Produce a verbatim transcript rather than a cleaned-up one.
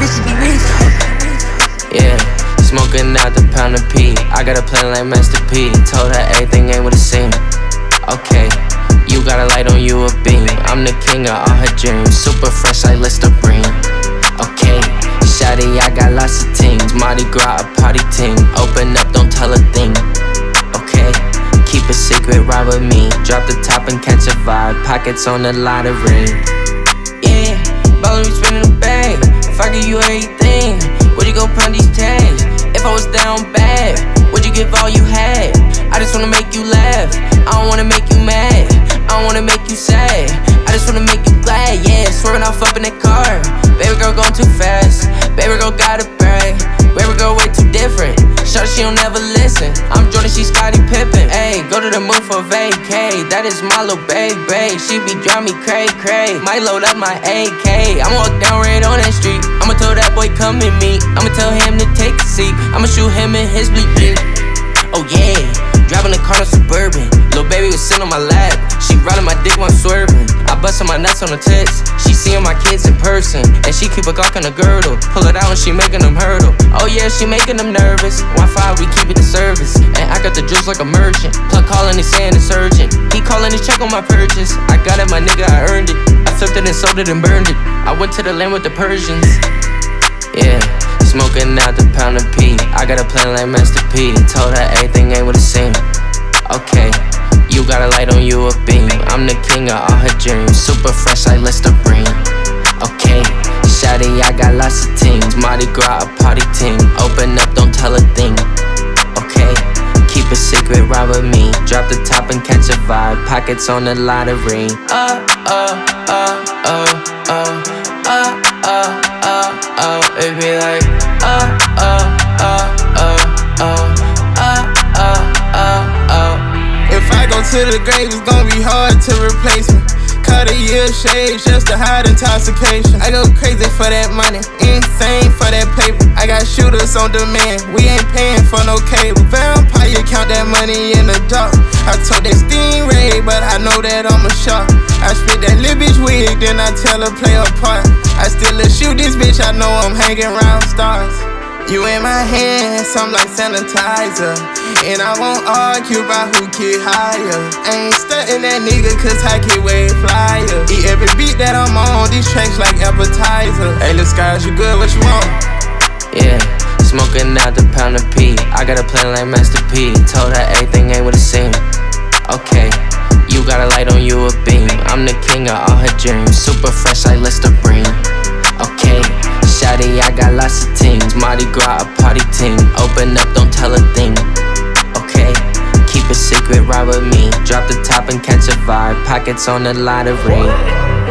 bitches be rich. Yeah, smoking out the pound of P. I got a plan like Master P. Told her everything ain't what it seemed. Okay, you got a light on you a beam. I'm the king of all her dreams. Super fresh like Listerine. Okay, shawty, I got lots of teams. Mardi Gras, a party team. Open up, don't tell a thing. Okay, keep a secret, ride with me. Drop the top and catch a vibe. Pockets on the lottery. Yeah, ballin', we spinning the bag. If I give you everything, would you go pound these tags? If I was down bad, would you give all you had? I just wanna make you laugh, I don't wanna make you mad, I don't wanna make you sad, I just wanna make you glad. Yeah, swerving off up in that car. Baby girl going too fast, baby girl gotta brag, baby girl way too different. Shawty, she don't ever listen. I'm Jordan, she Scottie Pippen. Ayy, go to the moon for vacay. That is my little baby. She be driving me cray cray. Might load up my A K. I'ma walk down right on that street. I'ma tell that boy come and meet. I'ma tell him to take a seat. I'ma shoot him in his bleep bleep. Oh yeah, driving the car in Suburban. Lil' baby was sitting on my lap. She riding my dick while I'm swerving. I bustin' my nuts on the tits. She seeing my kids in person, and she keep a Glock on the girdle. Pull it out and she making them hurdle. Oh yeah, she making them nervous. Wi-Fi, we keep it in service. And I got the juice like a merchant. Plug calling, he saying it's urgent. He calling his check on my purchase. I got it, my nigga, I earned it. I flipped it and sold it and burned it. I went to the land with the Persians. Yeah, smoking out the pound of P. I got a plan like Master P. Told her everything ain't what it seemed. Okay, you got a light on you a beam. I'm the king of all her dreams. Super fresh like Listerine. Okay, shawty, I got lots of teams. Mardi Gras, a party team. Open up, don't tell a thing. Okay, keep a secret, ride with me. Drop the top and catch a vibe. Pockets on the lottery. Uh, uh, uh, uh, uh, uh, uh, uh, uh. It be like, uh, uh, uh, uh, uh, uh, uh, uh, uh. If I go to the grave, it's gonna be hard to replace me. Cut a year shades just to hide intoxication. I go crazy for that money, insane for that paper. I got shooters on demand, we ain't paying for no cable. Vampire count that money in the dark. I told that Stingray, but I know that I'm a shark. I spit that little bitch wig, then I tell her play a part. I still a shoot this bitch, I know I'm hanging around stars. You in my hands, I'm like sanitizer. And I won't argue about who get higher. I ain't stuntin' that nigga cause I get way flyer. Eat every beat that I'm on, these tracks like appetizer. Hey lil' Skies, you good, what you want? Yeah, smoking out the pound of P. I got a plan like Master P. Told her everything ain't what it seemed. Okay, you got a light on you a beam. I'm the king of all her dreams. Super fresh like Listerine. Okay, shawty, I got lots of teams. Mardi Gras, a party team. Open up, don't tell a thing. Okay, keep a secret, ride with me. Drop the top and catch a vibe. Pockets on the lottery.